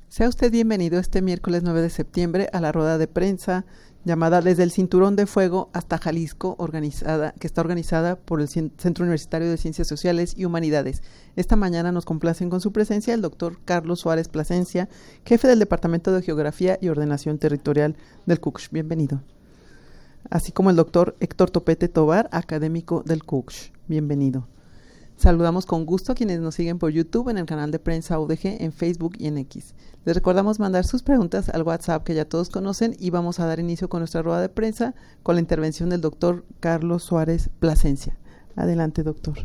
Sea usted bienvenido este miércoles 9 de septiembre a la rueda de prensa llamada Desde el Cinturón de Fuego hasta Jalisco, que está organizada por el Centro Universitario de Ciencias Sociales y Humanidades. Esta mañana nos complacen con su presencia el doctor Carlos Suárez Plasencia, jefe del Departamento de Geografía y Ordenación Territorial del CUCSH. Bienvenido. Así como el doctor Héctor Topete Tobar, académico del CUCSH. Bienvenido. Saludamos con gusto a quienes nos siguen por YouTube, en el canal de Prensa UDG, en Facebook y en X. Les recordamos mandar sus preguntas al WhatsApp que ya todos conocen y vamos a dar inicio con nuestra rueda de prensa con la intervención del doctor Carlos Suárez Plasencia. Adelante, doctor.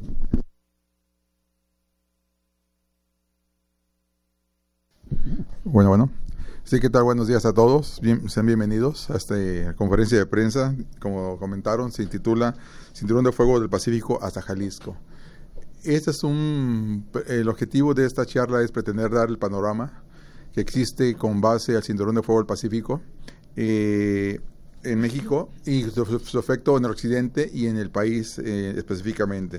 Bueno. Sí, ¿qué tal? Buenos días a todos. Sean bienvenidos a esta conferencia de prensa. Como comentaron, se intitula Cinturón de Fuego del Pacífico hasta Jalisco. El objetivo de esta charla es pretender dar el panorama que existe con base al Cinturón de Fuego del Pacífico en México y su efecto en el occidente y en el país específicamente.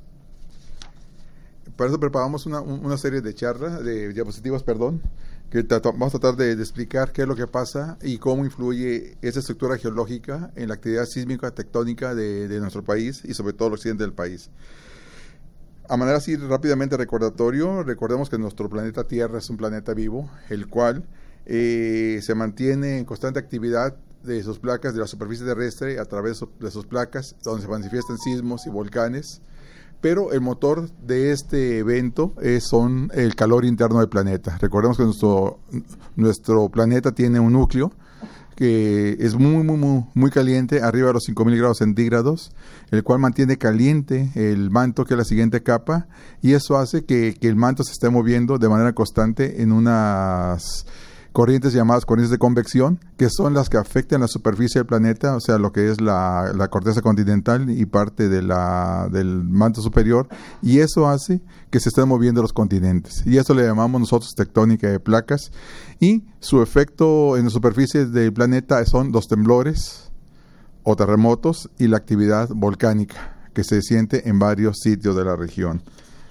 Para eso preparamos una serie de charlas, de diapositivas, que vamos a tratar de explicar qué es lo que pasa y cómo influye esa estructura geológica en la actividad sísmica tectónica de nuestro país y sobre todo el occidente del país. A manera así rápidamente recordatorio, recordemos que nuestro planeta Tierra es un planeta vivo, el cual se mantiene en constante actividad de sus placas de la superficie terrestre a través de sus placas, donde se manifiestan sismos y volcanes. Pero el motor de este evento son el calor interno del planeta. Recordemos que nuestro planeta tiene un núcleo que es muy caliente, arriba de los 5.000 grados centígrados, el cual mantiene caliente el manto, que es la siguiente capa, y eso hace que el manto se esté moviendo de manera constante en unas corrientes llamadas corrientes de convección, que son las que afectan la superficie del planeta, o sea, lo que es la corteza continental y parte del manto superior, y eso hace que se estén moviendo los continentes, y eso le llamamos nosotros tectónica de placas, y su efecto en la superficie del planeta son los temblores o terremotos y la actividad volcánica que se siente en varios sitios de la región.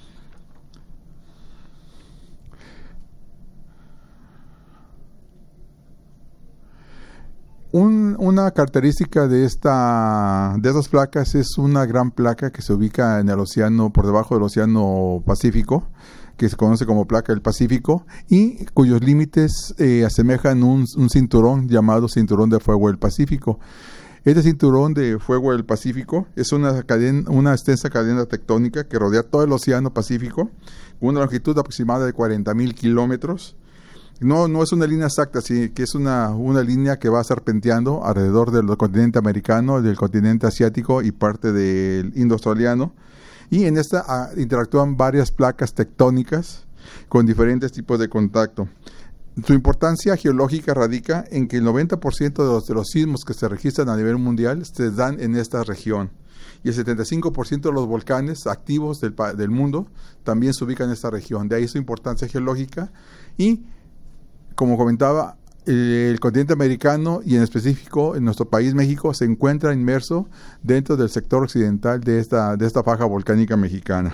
Una característica de esas placas es una gran placa que se ubica en el océano, por debajo del océano Pacífico, que se conoce como placa del Pacífico, y cuyos límites asemejan un cinturón llamado Cinturón de Fuego del Pacífico. Este cinturón de fuego del Pacífico es una extensa cadena tectónica que rodea todo el océano Pacífico, con una longitud aproximada de 40.000 kilómetros. No es una línea exacta, sino que es una línea que va serpenteando alrededor del continente americano, del continente asiático y parte del indo-australiano. Y en esta interactúan varias placas tectónicas con diferentes tipos de contacto. Su importancia geológica radica en que el 90% de los sismos que se registran a nivel mundial se dan en esta región. Y el 75% de los volcanes activos del mundo también se ubican en esta región. De ahí su importancia geológica y, como comentaba, el continente americano y en específico en nuestro país, México, se encuentra inmerso dentro del sector occidental de esta faja volcánica mexicana.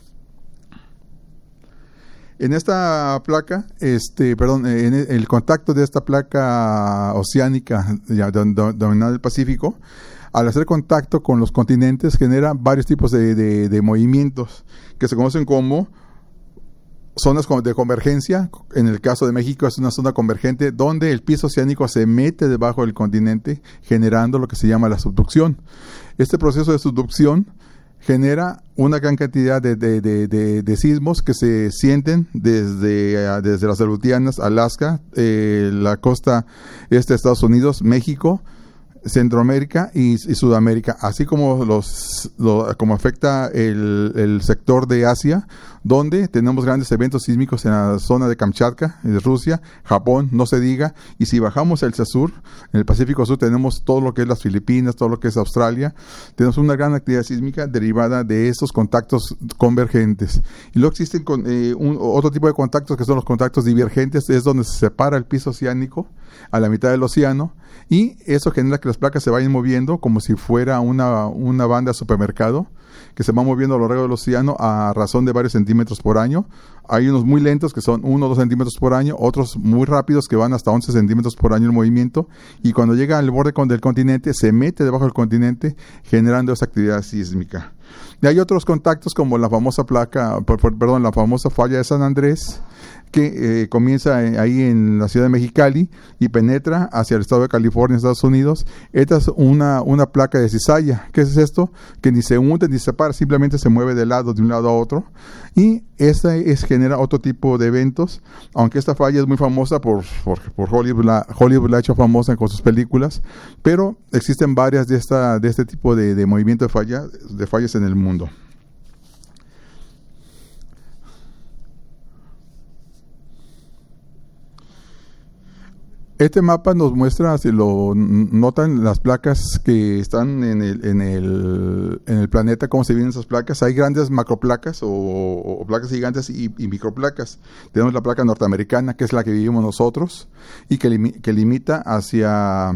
En esta placa, en el contacto de esta placa oceánica dominada del Pacífico, al hacer contacto con los continentes genera varios tipos de movimientos que se conocen como zonas de convergencia. En el caso de México es una zona convergente donde el piso oceánico se mete debajo del continente, generando lo que se llama la subducción. Este proceso de subducción genera una gran cantidad de sismos que se sienten desde las Aleutianas, Alaska, la costa este de Estados Unidos, México, Centroamérica y Sudamérica, así como como afecta el sector de Asia, donde tenemos grandes eventos sísmicos en la zona de Kamchatka, de Rusia, Japón, no se diga, y si bajamos hacia el sur, en el Pacífico Sur tenemos todo lo que es las Filipinas, todo lo que es Australia, tenemos una gran actividad sísmica derivada de estos contactos convergentes. Y luego existen otro tipo de contactos que son los contactos divergentes, es donde se separa el piso oceánico a la mitad del océano, y eso genera que las placas se vayan moviendo como si fuera una banda de supermercado que se va moviendo a lo largo del océano a razón de varios centímetros por año. Hay unos muy lentos que son 1 o 2 centímetros por año, otros muy rápidos que van hasta 11 centímetros por año el movimiento, y cuando llega al borde del continente se mete debajo del continente generando esa actividad sísmica. Y hay otros contactos como la famosa la famosa falla de San Andrés, que comienza ahí en la ciudad de Mexicali y penetra hacia el estado de California, Estados Unidos. Esta es una placa de cizalla. ¿Qué es esto? Que ni se hunde ni se separa, simplemente se mueve de un lado a otro. Y esta genera otro tipo de eventos, aunque esta falla es muy famosa por Hollywood. Hollywood la ha hecho famosa con sus películas, pero existen varias de este tipo de movimiento de fallas en el mundo. Este mapa nos muestra, si lo notan, las placas que están en el planeta, cómo se vienen esas placas. Hay grandes macroplacas o placas gigantes y microplacas. Tenemos la placa norteamericana, que es la que vivimos nosotros, y que limita hacia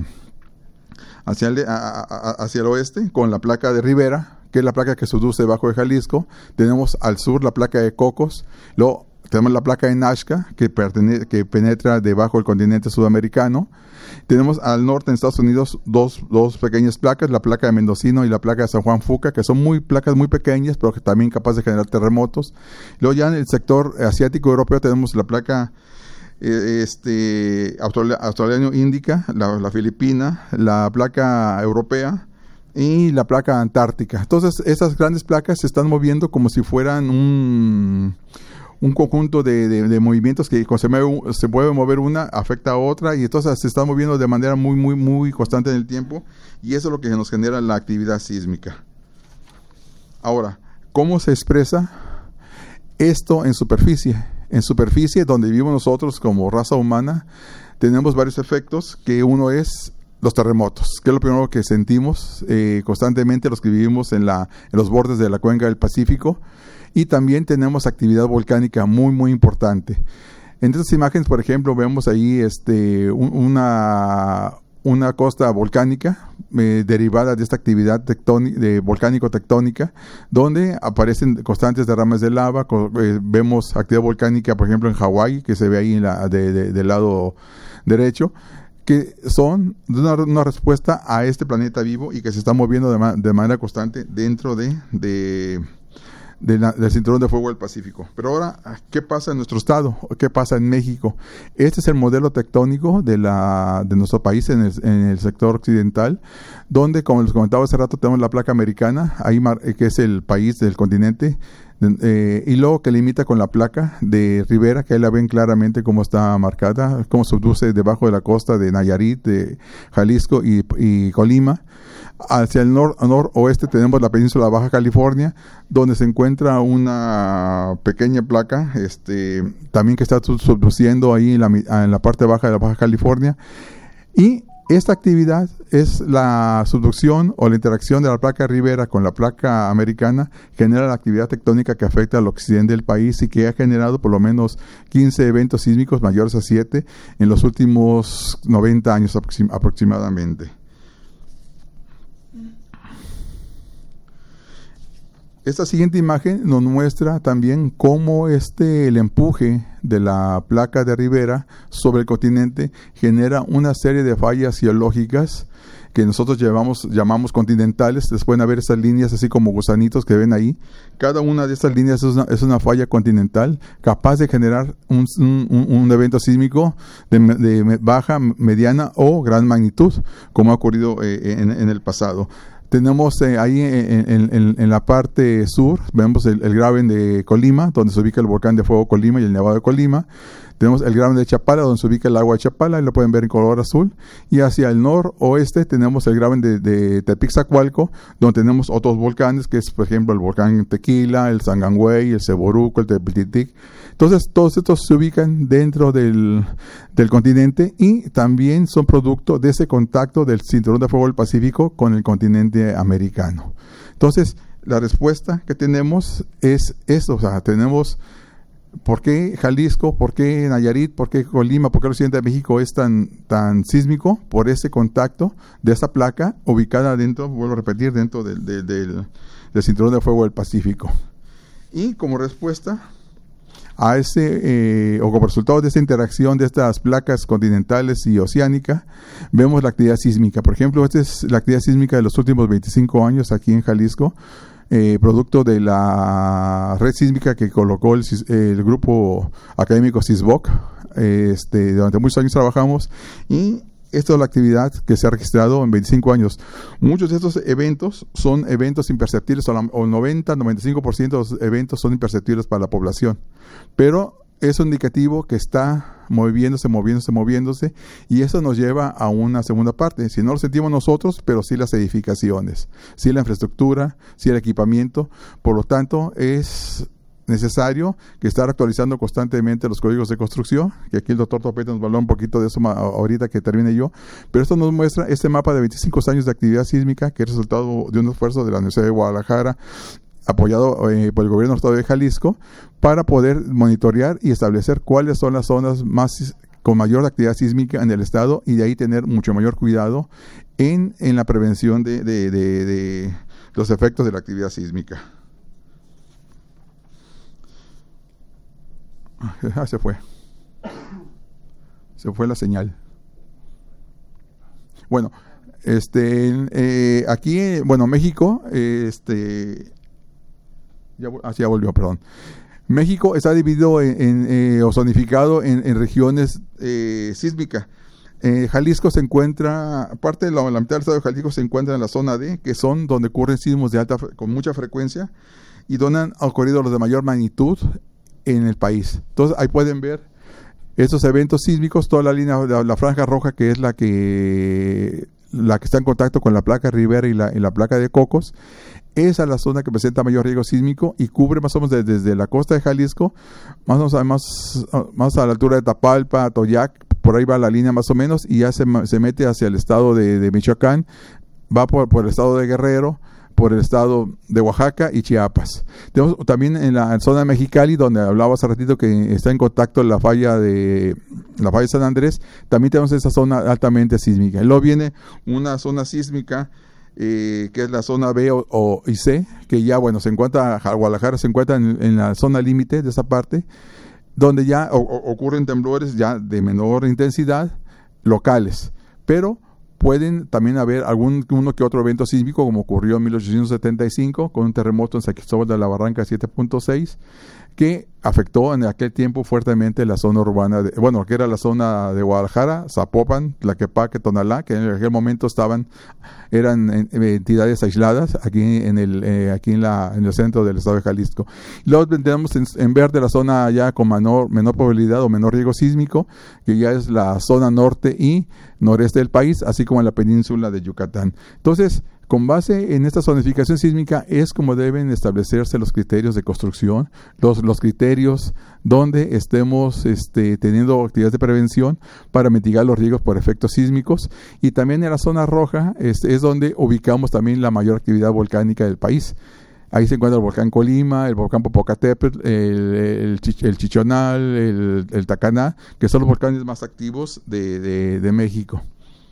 el oeste con la placa de Rivera, que es la placa que subduce debajo de Jalisco. Tenemos al sur la placa de Cocos. Luego tenemos la placa de Nazca, que penetra debajo del continente sudamericano. Tenemos al norte en Estados Unidos dos pequeñas placas, la placa de Mendocino y la placa de San Juan Fuca, que son placas muy pequeñas, pero que también capaces de generar terremotos. Luego ya en el sector asiático europeo tenemos la placa australiano índica, la filipina, la placa europea y la placa antártica. Entonces esas grandes placas se están moviendo como si fueran un conjunto de movimientos que cuando se puede mover una, afecta a otra, y entonces se están moviendo de manera muy, muy, muy constante en el tiempo, y eso es lo que nos genera la actividad sísmica. Ahora, ¿cómo se expresa esto en superficie? En superficie, donde vivimos nosotros como raza humana, tenemos varios efectos, que uno es los terremotos, que es lo primero que sentimos constantemente los que vivimos en los bordes de la cuenca del Pacífico. Y también tenemos actividad volcánica muy, muy importante. En estas imágenes, por ejemplo, vemos ahí una costa volcánica derivada de esta actividad volcánico-tectónica, donde aparecen constantes derrames de lava. Vemos actividad volcánica, por ejemplo, en Hawái, que se ve ahí del lado derecho, que son una respuesta a este planeta vivo y que se está moviendo de manera constante dentro del cinturón de fuego del Pacífico. Pero ahora, ¿qué pasa en nuestro estado? ¿Qué pasa en México? Este es el modelo tectónico de nuestro país en el sector occidental, donde, como les comentaba hace rato, tenemos la placa americana, ahí que es el país del continente, y luego que limita con la placa de Rivera, que ahí la ven claramente cómo está marcada, cómo subduce debajo de la costa de Nayarit, de Jalisco y Colima. Hacia el noroeste tenemos la península de Baja California, donde se encuentra una pequeña placa también que está subduciendo ahí en la parte baja de la Baja California, y esta actividad es la subducción o la interacción de la placa Rivera con la placa americana, genera la actividad tectónica que afecta al occidente del país y que ha generado por lo menos 15 eventos sísmicos mayores a 7 en los últimos 90 años aproximadamente. Esta siguiente imagen nos muestra también cómo el empuje de la placa de Rivera sobre el continente genera una serie de fallas geológicas que nosotros llamamos continentales. Ustedes pueden ver esas líneas así como gusanitos que ven ahí. Cada una de estas líneas es una falla continental capaz de generar un evento sísmico de baja, mediana o gran magnitud, como ha ocurrido en el pasado. Tenemos ahí en la parte sur, vemos el Graben de Colima, donde se ubica el volcán de fuego Colima y el Nevado de Colima. Tenemos el Graben de Chapala, donde se ubica el agua de Chapala, y lo pueden ver en color azul. Y hacia el noroeste tenemos el Graben de Tepixacualco, donde tenemos otros volcanes, que es, por ejemplo, el volcán Tequila, el Sangangüey, el Ceboruco, el Tepiltitic. Entonces, todos estos se ubican dentro del continente y también son producto de ese contacto del cinturón de fuego del Pacífico con el continente americano. Entonces, la respuesta que tenemos es eso, o sea, tenemos ¿Por qué Jalisco? ¿Por qué Nayarit? ¿Por qué Colima? ¿Por qué el occidente de México es tan sísmico? Por ese contacto de esta placa ubicada dentro, vuelvo a repetir, dentro del cinturón de fuego del Pacífico. Y como respuesta a o como resultado de esta interacción de estas placas continentales y oceánicas, vemos la actividad sísmica. Por ejemplo, esta es la actividad sísmica de los últimos 25 años aquí en Jalisco, producto de la red sísmica que colocó el grupo académico CISBOC. Durante muchos años trabajamos, y esta es la actividad que se ha registrado en 25 años. Muchos de estos eventos son eventos imperceptibles, o 90-95% de los eventos son imperceptibles para la población, pero es un indicativo que está moviéndose, y eso nos lleva a una segunda parte. Si no lo sentimos nosotros, pero sí las edificaciones, sí la infraestructura, sí el equipamiento. Por lo tanto, es necesario que estar actualizando constantemente los códigos de construcción, que aquí el doctor Topete nos va a hablar un poquito de eso ahorita que termine yo, pero esto nos muestra este mapa de 25 años de actividad sísmica, que es resultado de un esfuerzo de la Universidad de Guadalajara, apoyado por el gobierno del estado de Jalisco, para poder monitorear y establecer cuáles son las zonas con mayor actividad sísmica en el estado, y de ahí tener mucho mayor cuidado en la prevención de los efectos de la actividad sísmica. Se fue la señal. Bueno, aquí, México, ya volvió, perdón. México está dividido o zonificado en regiones sísmicas. Jalisco se encuentra, parte de la mitad del estado de Jalisco se encuentra en la zona D, que son donde ocurren sismos con mucha frecuencia y donde han ocurrido los de mayor magnitud en el país. Entonces ahí pueden ver estos eventos sísmicos, toda la línea, la franja roja, que es la que está en contacto con la placa Rivera y la placa de Cocos. Esa es la zona que presenta mayor riesgo sísmico y cubre más o menos desde la costa de Jalisco, más a la altura de Tapalpa, Toyac, por ahí va la línea más o menos, y ya se mete hacia el estado de Michoacán, va por el estado de Guerrero, por el estado de Oaxaca y Chiapas. Tenemos también en la zona de Mexicali, donde hablaba hace ratito que está en contacto la falla de San Andrés, también tenemos esa zona altamente sísmica. Y luego viene una zona sísmica que es la zona B y C, que ya, se encuentra, Guadalajara se encuentra en la zona límite de esa parte, donde ya ocurren temblores ya de menor intensidad, locales, pero pueden también haber uno que otro evento sísmico, como ocurrió en 1875 con un terremoto en San Cristóbal de la Barranca 7.6, que afectó en aquel tiempo fuertemente la zona urbana, que era la zona de Guadalajara, Zapopan, Tlaquepaque, Tonalá, que en aquel momento eran entidades aisladas aquí en el centro del estado de Jalisco. Luego tenemos en verde la zona ya con menor probabilidad o menor riesgo sísmico, que ya es la zona norte y noreste del país, así como en la península de Yucatán. Entonces, con base en esta zonificación sísmica es como deben establecerse los criterios de construcción, los criterios donde estemos teniendo actividades de prevención para mitigar los riesgos por efectos sísmicos, y también en la zona roja es donde ubicamos también la mayor actividad volcánica del país. Ahí se encuentra el volcán Colima, el volcán Popocatépetl, el Chichonal, el Tacaná, que son los volcanes más activos de México.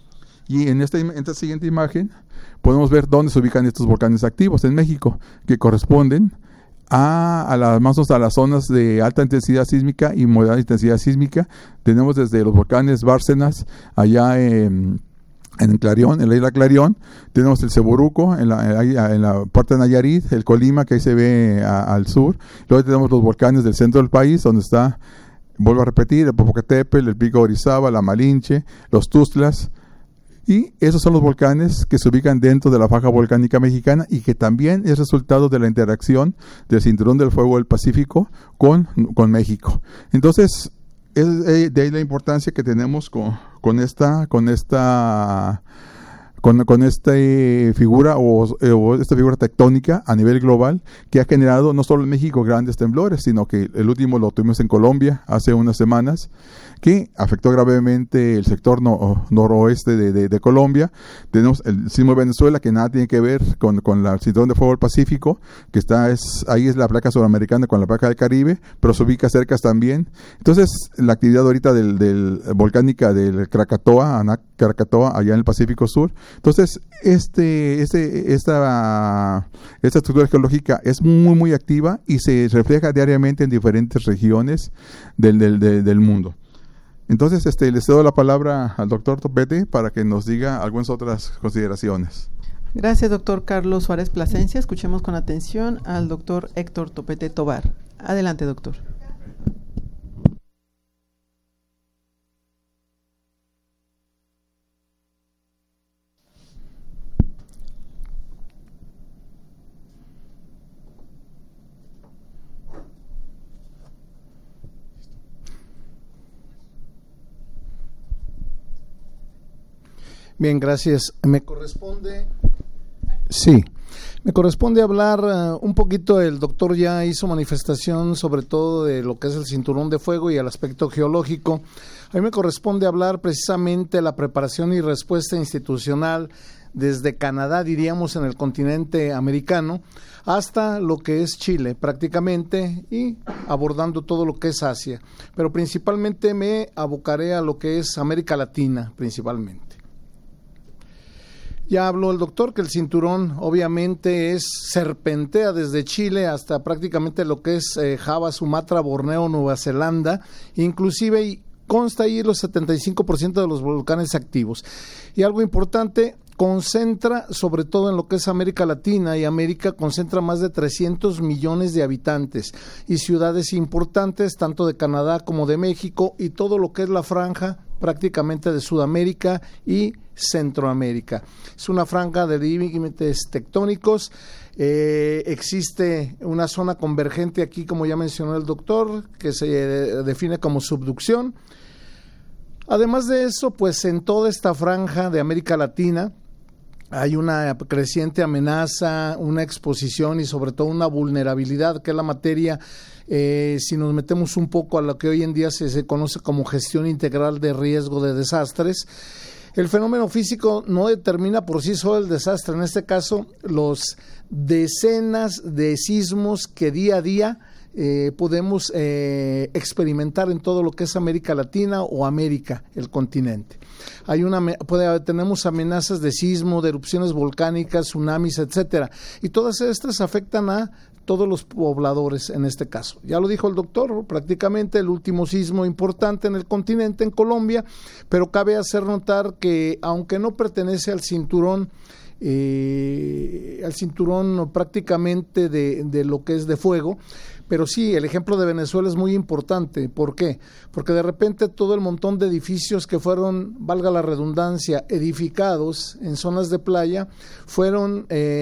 Y en esta siguiente imagen podemos ver dónde se ubican estos volcanes activos en México, que corresponden a las zonas de alta intensidad sísmica y moderada intensidad sísmica. Tenemos desde los volcanes Bárcenas, allá en Clarión, en la isla Clarión, tenemos el Ceboruco en la parte de Nayarit, el Colima, que ahí se ve al sur. Luego tenemos los volcanes del centro del país, donde está, vuelvo a repetir, el Popocatépetl, el Pico de Orizaba, la Malinche, los Tuxtlas. Y esos son los volcanes que se ubican dentro de la faja volcánica mexicana y que también es resultado de la interacción del cinturón del fuego del Pacífico con México. Entonces, es de ahí la importancia que tenemos con esta figura o esta figura tectónica a nivel global, que ha generado no solo en México grandes temblores, sino que el último lo tuvimos en Colombia hace unas semanas, que afectó gravemente el sector noroeste de Colombia. Tenemos el sismo de Venezuela, que nada tiene que ver con el cinturón de fuego del Pacífico, que ahí es la placa sudamericana con la placa del Caribe, pero se ubica cerca también. Entonces, la actividad ahorita del volcánica del Krakatoa, allá en el Pacífico Sur. Entonces, esta estructura geológica es muy, muy activa y se refleja diariamente en diferentes regiones del mundo. Entonces, les cedo la palabra al doctor Topete para que nos diga algunas otras consideraciones. Gracias, doctor Carlos Suárez Plasencia. Escuchemos con atención al doctor Héctor Topete Tobar. Adelante, doctor. Bien, gracias. Me corresponde hablar un poquito. El doctor ya hizo manifestación sobre todo de lo que es el cinturón de fuego y el aspecto geológico. A mí me corresponde hablar precisamente de la preparación y respuesta institucional desde Canadá, diríamos, en el continente americano, hasta lo que es Chile prácticamente, y abordando todo lo que es Asia. Pero principalmente me abocaré a lo que es América Latina principalmente. Ya habló el doctor que el cinturón obviamente serpentea desde Chile hasta prácticamente lo que es Java, Sumatra, Borneo, Nueva Zelanda, inclusive consta ahí los 75% de los volcanes activos. Y algo importante, concentra sobre todo en lo que es América Latina, y América concentra más de 300 millones de habitantes y ciudades importantes tanto de Canadá como de México, y todo lo que es la franja prácticamente de Sudamérica y Centroamérica. Es una franja de límites tectónicos. Existe una zona convergente aquí, como ya mencionó el doctor, que se define como subducción. Además de eso, pues en toda esta franja de América Latina hay una creciente amenaza, una exposición y sobre todo una vulnerabilidad, que es la materia, si nos metemos un poco a lo que hoy en día se conoce como gestión integral de riesgo de desastres. El fenómeno físico no determina por sí solo el desastre, en este caso los decenas de sismos que día a día podemos experimentar en todo lo que es América Latina o América, el continente. Tenemos amenazas de sismo, de erupciones volcánicas, tsunamis, etcétera, y todas estas afectan a todos los pobladores en este caso. Ya lo dijo el doctor, prácticamente el último sismo importante en el continente, en Colombia, pero cabe hacer notar que aunque no pertenece al cinturón prácticamente de lo que es de fuego, pero sí, el ejemplo de Venezuela es muy importante. ¿Por qué? Porque de repente todo el montón de edificios que fueron, valga la redundancia, edificados en zonas de playa, fueron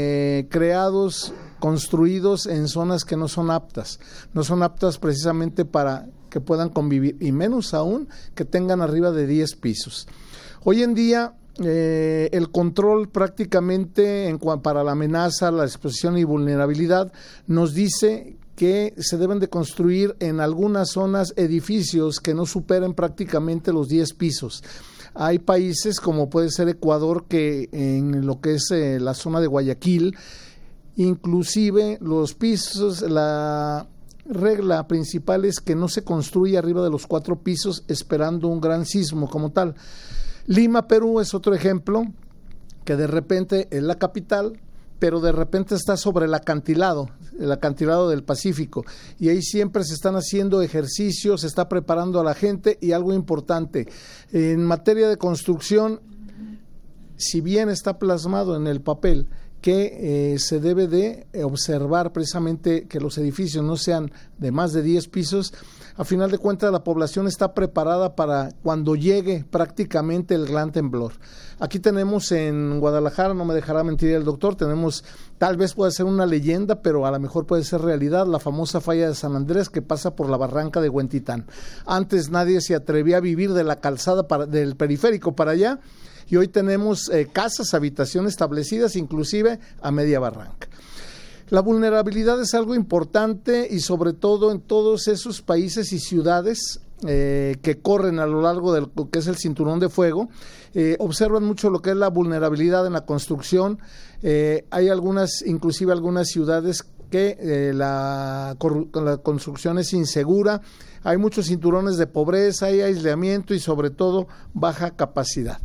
construidos en zonas que no son aptas precisamente para que puedan convivir, y menos aún que tengan arriba de 10 pisos. Hoy en día, el control prácticamente para la amenaza, la exposición y vulnerabilidad nos dice que se deben de construir en algunas zonas edificios que no superen prácticamente los 10 pisos. Hay países como puede ser Ecuador, que en lo que es la zona de Guayaquil, inclusive los pisos, la regla principal es que no se construye arriba de los 4 pisos esperando un gran sismo como tal. Lima, Perú es otro ejemplo, que de repente es la capital, pero de repente está sobre el acantilado del Pacífico, y ahí siempre se están haciendo ejercicios, se está preparando a la gente. Y algo importante, en materia de construcción, si bien está plasmado en el papel que se debe de observar precisamente que los edificios no sean de más de 10 pisos, a final de cuentas la población está preparada para cuando llegue prácticamente el gran temblor. Aquí tenemos en Guadalajara, no me dejará mentir el doctor, tenemos, tal vez puede ser una leyenda, pero a lo mejor puede ser realidad, la famosa falla de San Andrés, que pasa por la barranca de Huentitán. Antes nadie se atrevía a vivir de la calzada del periférico para allá, y hoy tenemos casas, habitaciones establecidas inclusive a media barranca. La vulnerabilidad es algo importante, y sobre todo en todos esos países y ciudades que corren a lo largo de lo que es el cinturón de fuego, observan mucho lo que es la vulnerabilidad en la construcción. Hay inclusive algunas ciudades que la construcción es insegura, hay muchos cinturones de pobreza, hay aislamiento y sobre todo baja capacidad.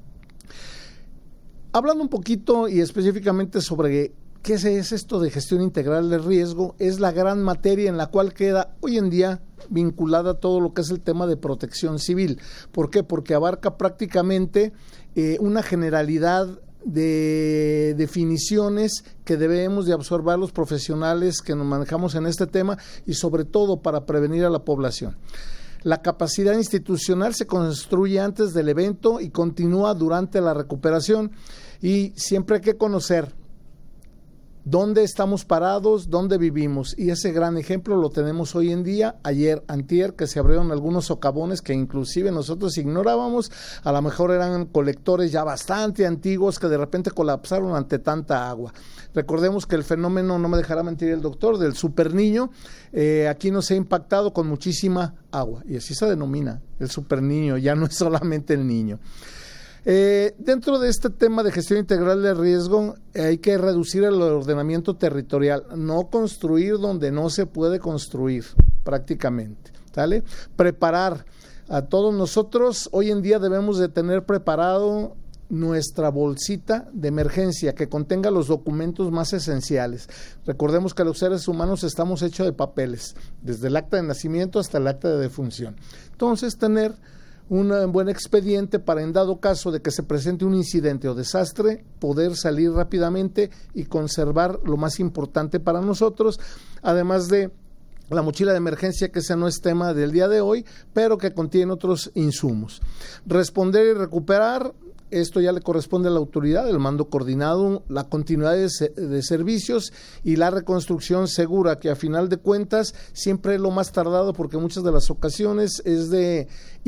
Hablando un poquito y específicamente sobre qué es esto de gestión integral de riesgo, es la gran materia en la cual queda hoy en día vinculada a todo lo que es el tema de protección civil. ¿Por qué? Porque abarca prácticamente una generalidad de definiciones que debemos de absorber los profesionales que nos manejamos en este tema y sobre todo para prevenir a la población. La capacidad institucional se construye antes del evento y continúa durante la recuperación, y siempre hay que conocer dónde estamos parados, dónde vivimos, y ese gran ejemplo lo tenemos hoy en día. Antier, que se abrieron algunos socavones que inclusive nosotros ignorábamos, a lo mejor eran colectores ya bastante antiguos que de repente colapsaron ante tanta agua. Recordemos que el fenómeno, no me dejará mentir el doctor, del superniño, aquí nos ha impactado con muchísima agua, y así se denomina el superniño, ya no es solamente el niño. Dentro de este tema de gestión integral de riesgo hay que reducir el ordenamiento territorial, no construir donde no se puede construir prácticamente, ¿sale? Preparar a todos nosotros. Hoy en día debemos de tener preparado nuestra bolsita de emergencia que contenga los documentos más esenciales. Recordemos que los seres humanos estamos hechos de papeles, desde el acta de nacimiento hasta el acta de defunción. Entonces, tener un buen expediente para, en dado caso de que se presente un incidente o desastre, poder salir rápidamente y conservar lo más importante para nosotros, además de la mochila de emergencia, que ese no es tema del día de hoy, pero que contiene otros insumos. Responder y recuperar, esto ya le corresponde a la autoridad, el mando coordinado, la continuidad de servicios y la reconstrucción segura, que a final de cuentas siempre es lo más tardado, porque muchas de las ocasiones es de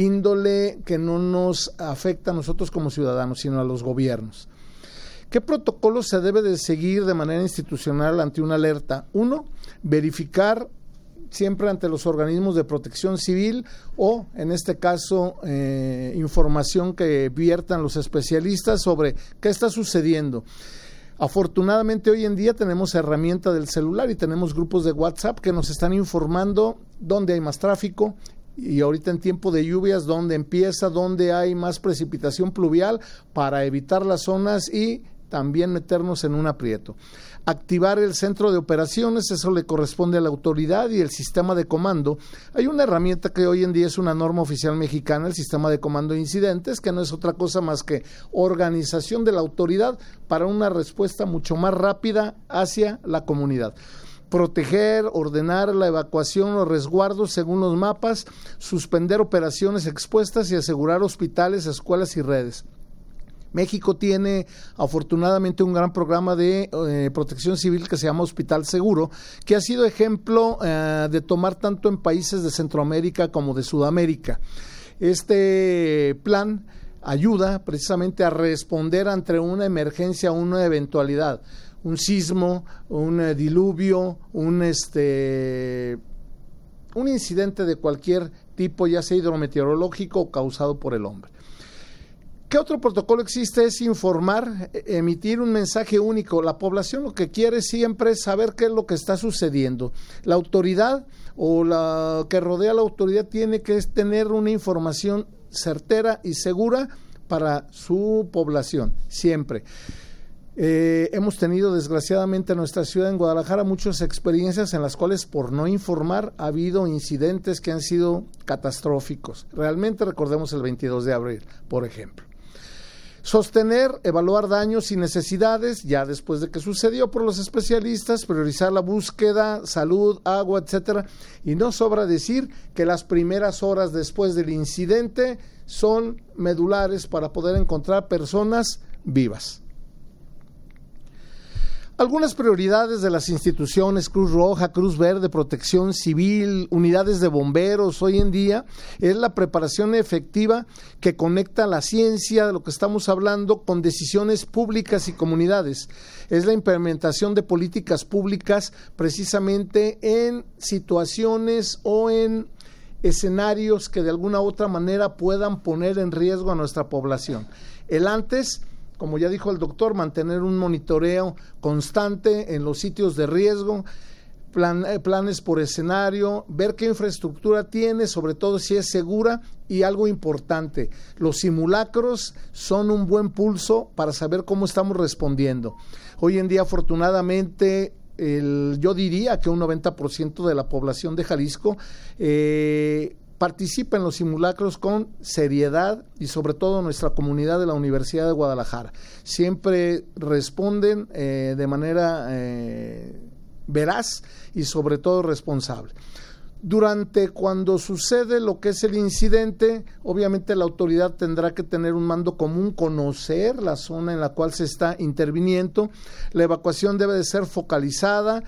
índole que no nos afecta a nosotros como ciudadanos, sino a los gobiernos. ¿Qué protocolos se debe de seguir de manera institucional ante una alerta? 1, verificar siempre ante los organismos de protección civil o, en este caso, información que viertan los especialistas sobre qué está sucediendo. Afortunadamente hoy en día tenemos herramienta del celular y tenemos grupos de WhatsApp que nos están informando dónde hay más tráfico, y ahorita en tiempo de lluvias dónde empieza, dónde hay más precipitación pluvial, para evitar las zonas y también meternos en un aprieto. Activar el centro de operaciones, eso le corresponde a la autoridad, y el sistema de comando. Hay una herramienta que hoy en día es una norma oficial mexicana, el sistema de comando de incidentes, que no es otra cosa más que organización de la autoridad para una respuesta mucho más rápida hacia la comunidad. Proteger, ordenar la evacuación o resguardos según los mapas, suspender operaciones expuestas y asegurar hospitales, escuelas y redes. México tiene afortunadamente un gran programa de protección civil que se llama Hospital Seguro, que ha sido ejemplo de tomar tanto en países de Centroamérica como de Sudamérica. Este plan ayuda precisamente a responder ante una emergencia, una eventualidad, un sismo, un diluvio, un incidente de cualquier tipo, ya sea hidrometeorológico o causado por el hombre. ¿Qué otro protocolo existe? Es informar, emitir un mensaje único. La población lo que quiere siempre es saber qué es lo que está sucediendo. La autoridad o la que rodea a la autoridad tiene que tener una información certera y segura para su población, siempre. Hemos tenido desgraciadamente en nuestra ciudad, en Guadalajara, muchas experiencias en las cuales por no informar ha habido incidentes que han sido catastróficos. Realmente recordemos el 22 de abril, por ejemplo. Sostener, evaluar daños y necesidades ya después de que sucedió por los especialistas, priorizar la búsqueda, salud, agua, etcétera. Y no sobra decir que las primeras horas después del incidente son medulares para poder encontrar personas vivas. Algunas prioridades de las instituciones, Cruz Roja, Cruz Verde, Protección Civil, unidades de bomberos hoy en día, es la preparación efectiva que conecta la ciencia de lo que estamos hablando con decisiones públicas y comunidades. Es la implementación de políticas públicas precisamente en situaciones o en escenarios que de alguna u otra manera puedan poner en riesgo a nuestra población. El antes, como ya dijo el doctor, mantener un monitoreo constante en los sitios de riesgo, planes por escenario, ver qué infraestructura tiene, sobre todo si es segura, y algo importante, los simulacros son un buen pulso para saber cómo estamos respondiendo. Hoy en día, afortunadamente, yo diría que un 90% de la población de Jalisco participa en los simulacros con seriedad, y sobre todo nuestra comunidad de la Universidad de Guadalajara. Siempre responden de manera veraz y sobre todo responsable. Cuando sucede lo que es el incidente, obviamente la autoridad tendrá que tener un mando común, conocer la zona en la cual se está interviniendo. La evacuación debe de ser focalizada.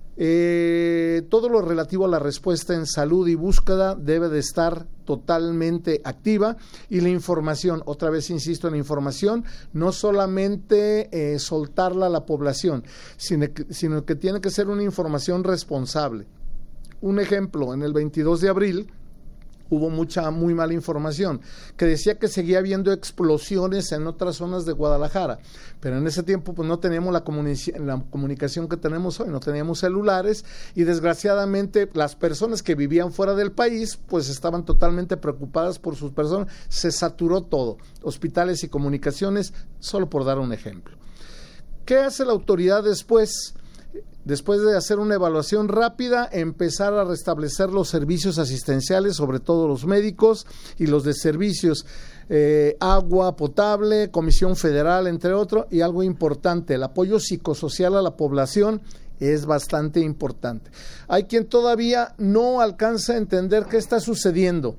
Todo lo relativo a la respuesta en salud y búsqueda debe de estar totalmente activa, y la información, otra vez insisto en la información, no solamente soltarla a la población, sino que tiene que ser una información responsable. Un ejemplo, en el 22 de abril hubo muy mala información, que decía que seguía habiendo explosiones en otras zonas de Guadalajara, pero en ese tiempo pues no teníamos la comunicación que tenemos hoy, no teníamos celulares, y desgraciadamente las personas que vivían fuera del país pues estaban totalmente preocupadas por sus personas, se saturó todo, hospitales y comunicaciones, solo por dar un ejemplo. ¿Qué hace la autoridad después? Después de hacer una evaluación rápida, empezar a restablecer los servicios asistenciales, sobre todo los médicos y los de servicios, agua potable, Comisión Federal, entre otros, y algo importante, el apoyo psicosocial a la población es bastante importante. Hay quien todavía no alcanza a entender qué está sucediendo.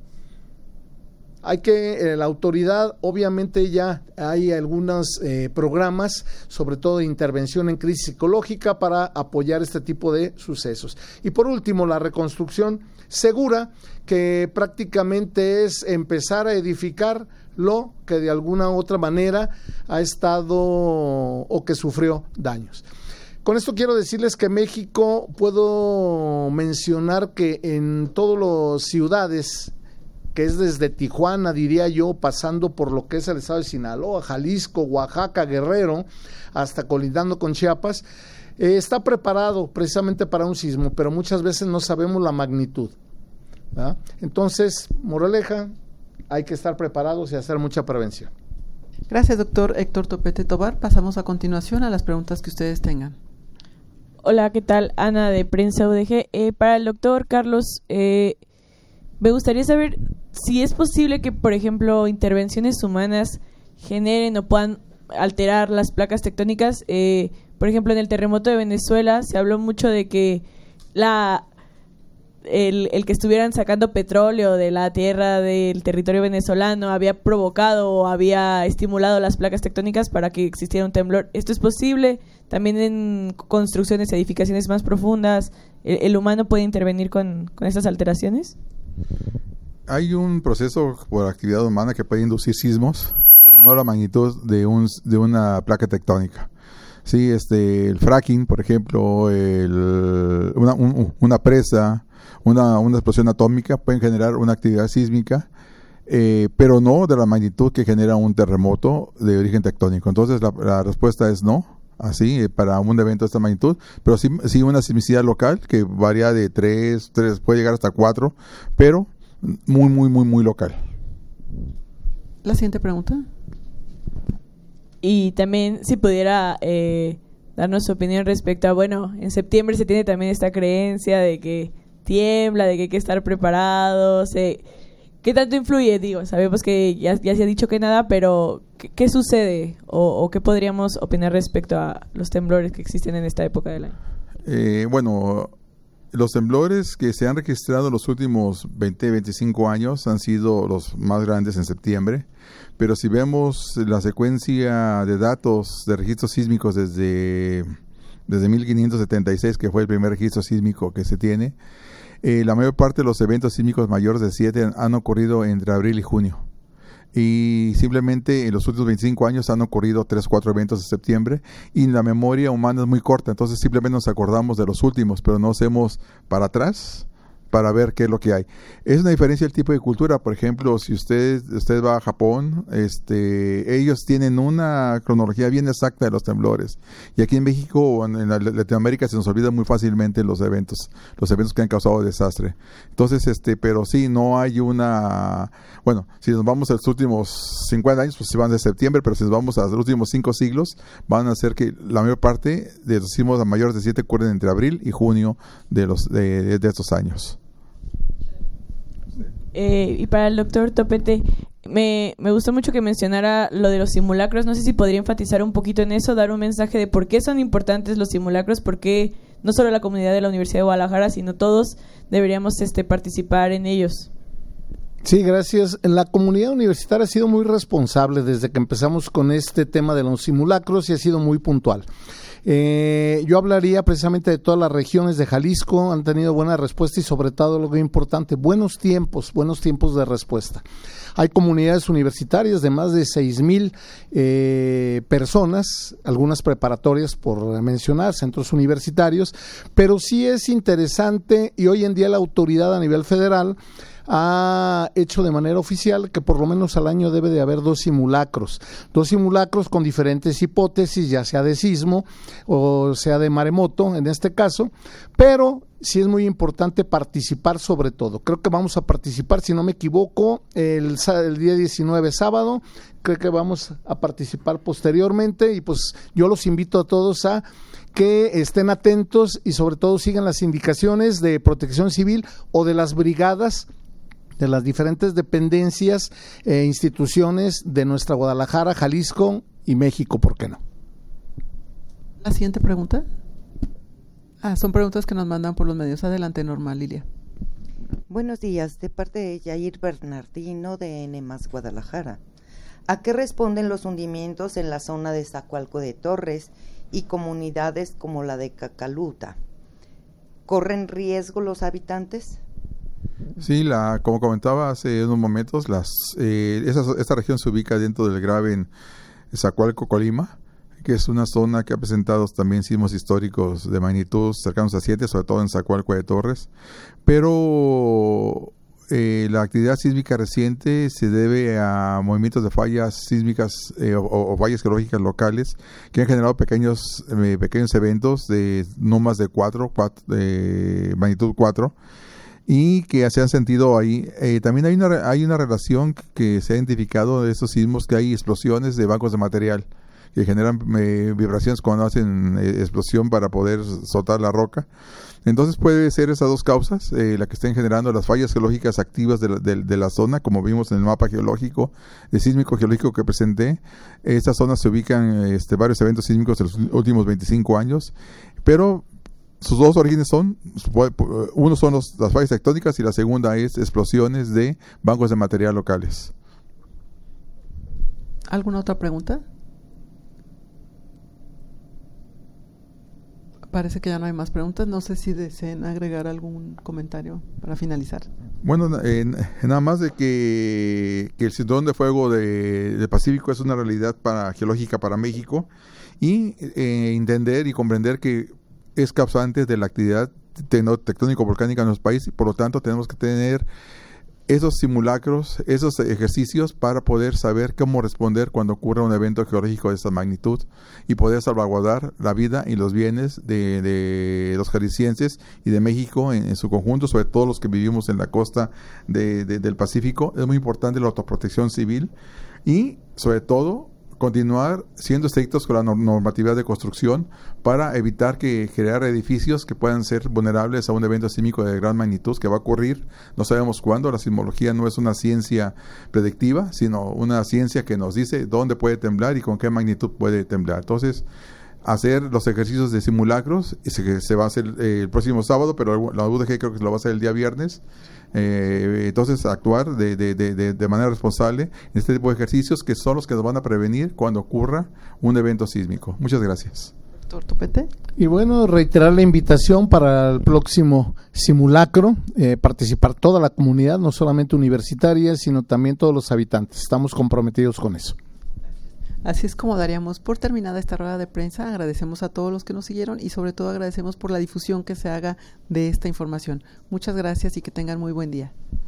La autoridad, obviamente ya hay algunos programas, sobre todo de intervención en crisis psicológica, para apoyar este tipo de sucesos. Y por último, la reconstrucción segura, que prácticamente es empezar a edificar lo que de alguna u otra manera ha estado o que sufrió daños. Con esto quiero decirles que México, puedo mencionar que en todas las ciudades, que es desde Tijuana, diría yo, pasando por lo que es el estado de Sinaloa, Jalisco, Oaxaca, Guerrero, hasta colindando con Chiapas, está preparado precisamente para un sismo, pero muchas veces no sabemos la magnitud, ¿verdad? Entonces, moraleja, hay que estar preparados y hacer mucha prevención. Gracias, doctor Héctor Topete Tobar. Pasamos a continuación a las preguntas que ustedes tengan. Hola, ¿qué tal? Ana, de Prensa UDG. Para el doctor Carlos, me gustaría saber si es posible que, por ejemplo, intervenciones humanas generen o puedan alterar las placas tectónicas. Por ejemplo, en el terremoto de Venezuela se habló mucho de que el que estuvieran sacando petróleo de la tierra del territorio venezolano había provocado o había estimulado las placas tectónicas para que existiera un temblor. ¿Esto es posible? También en construcciones, edificaciones más profundas, ¿el humano puede intervenir con estas alteraciones? Hay un proceso por actividad humana que puede inducir sismos, pero no la magnitud de una placa tectónica. Sí, el fracking, por ejemplo, una presa, una explosión atómica pueden generar una actividad sísmica, pero no de la magnitud que genera un terremoto de origen tectónico. Entonces la respuesta es no, así, para un evento de esta magnitud, pero sí una sismicidad local que varía de 3, puede llegar hasta 4, pero muy, muy, muy, muy local. La siguiente pregunta. Y también si pudiera darnos su opinión respecto a, en septiembre se tiene también esta creencia de que tiembla, de que hay que estar preparados. ¿Qué tanto influye? Sabemos que ya se ha dicho que nada, pero ¿qué sucede? ¿O qué podríamos opinar respecto a los temblores que existen en esta época del año? Los temblores que se han registrado en los últimos 20-25 años han sido los más grandes en septiembre, pero si vemos la secuencia de datos de registros sísmicos desde 1576, que fue el primer registro sísmico que se tiene, la mayor parte de los eventos sísmicos mayores de 7 han ocurrido entre abril y junio. Y simplemente en los últimos 25 años han ocurrido 3-4 eventos de septiembre, y la memoria humana es muy corta, entonces simplemente nos acordamos de los últimos, pero no hacemos para atrás para ver qué es lo que hay. Es una diferencia el tipo de cultura. Por ejemplo, si usted va a Japón, ellos tienen una cronología bien exacta de los temblores. Y aquí en México o en Latinoamérica se nos olvidan muy fácilmente los eventos que han causado desastre. Entonces, pero sí, no hay una... Bueno, si nos vamos a los últimos 50 años, pues se van de septiembre, pero si nos vamos a los últimos 5 siglos, van a ser que la mayor parte de los sismos mayores de 7 ocurren entre abril y junio de estos años. Y para el doctor Topete, me gustó mucho que mencionara lo de los simulacros. No sé si podría enfatizar un poquito en eso, dar un mensaje de por qué son importantes los simulacros, por qué no solo la comunidad de la Universidad de Guadalajara, sino todos deberíamos participar en ellos. Sí, gracias. La comunidad universitaria ha sido muy responsable desde que empezamos con este tema de los simulacros y ha sido muy puntual. Yo hablaría precisamente de todas las regiones de Jalisco, han tenido buena respuesta y sobre todo lo que es importante, buenos tiempos de respuesta. Hay comunidades universitarias de más de 6,000 personas, algunas preparatorias por mencionar, centros universitarios, pero sí es interesante y hoy en día la autoridad a nivel federal ha hecho de manera oficial que por lo menos al año debe de haber 2 simulacros con diferentes hipótesis, ya sea de sismo o sea de maremoto en este caso, pero sí es muy importante participar sobre todo. Creo que vamos a participar, si no me equivoco, el día 19 sábado, creo que vamos a participar posteriormente y pues yo los invito a todos a que estén atentos y sobre todo sigan las indicaciones de Protección Civil o de las brigadas de las diferentes dependencias e instituciones de nuestra Guadalajara, Jalisco y México, ¿por qué no? La siguiente pregunta. Son preguntas que nos mandan por los medios. Adelante, Norma Lilia. Buenos días, de parte de Yair Bernardino de NMAS Guadalajara. ¿A qué responden los hundimientos en la zona de Zacualco de Torres y comunidades como la de Cacaluta? ¿Corren riesgo los habitantes? Sí, como comentaba hace unos momentos, esta región se ubica dentro del Graben Zacualco, Colima, que es una zona que ha presentado también sismos históricos de magnitud cercanos a 7, sobre todo en Zacualco de Torres, pero la actividad sísmica reciente se debe a movimientos de fallas sísmicas o fallas geológicas locales que han generado pequeños eventos de no más de 4 de magnitud 4, y que se han sentido ahí. También hay una relación que se ha identificado de estos sismos, que hay explosiones de bancos de material que generan vibraciones cuando hacen explosión para poder soltar la roca. Entonces puede ser esas dos causas, la que estén generando las fallas geológicas activas de la zona, como vimos en el mapa geológico, el sísmico geológico que presenté. Estas zonas se ubican varios eventos sísmicos de los últimos 25 años, pero sus dos orígenes uno son las fallas tectónicas y la segunda es explosiones de bancos de material locales. ¿Alguna otra pregunta? Parece que ya no hay más preguntas. No sé si deseen agregar algún comentario para finalizar. Bueno, nada más de que el cinturón de fuego del Pacífico es una realidad geológica para México, y entender y comprender que es causante de la actividad tectónico-volcánica en los países, y por lo tanto tenemos que tener esos simulacros, esos ejercicios para poder saber cómo responder cuando ocurra un evento geológico de esta magnitud y poder salvaguardar la vida y los bienes de los jaliscienses y de México en su conjunto, sobre todo los que vivimos en la costa del Pacífico. Es muy importante la autoprotección civil y, sobre todo, continuar siendo estrictos con la normatividad de construcción para evitar crear edificios que puedan ser vulnerables a un evento sísmico de gran magnitud que va a ocurrir. No sabemos cuándo. La sismología no es una ciencia predictiva, sino una ciencia que nos dice dónde puede temblar y con qué magnitud puede temblar. Entonces, hacer los ejercicios de simulacros, se va a hacer el próximo sábado, pero la UDG creo que lo va a hacer el día viernes. Entonces, actuar de manera responsable en este tipo de ejercicios, que son los que nos van a prevenir cuando ocurra un evento sísmico. Muchas gracias. Doctor Topete. Y bueno, reiterar la invitación para el próximo simulacro, participar toda la comunidad, no solamente universitaria, sino también todos los habitantes. Estamos comprometidos con eso. Así es como daríamos por terminada esta rueda de prensa. Agradecemos a todos los que nos siguieron y sobre todo agradecemos por la difusión que se haga de esta información. Muchas gracias y que tengan muy buen día.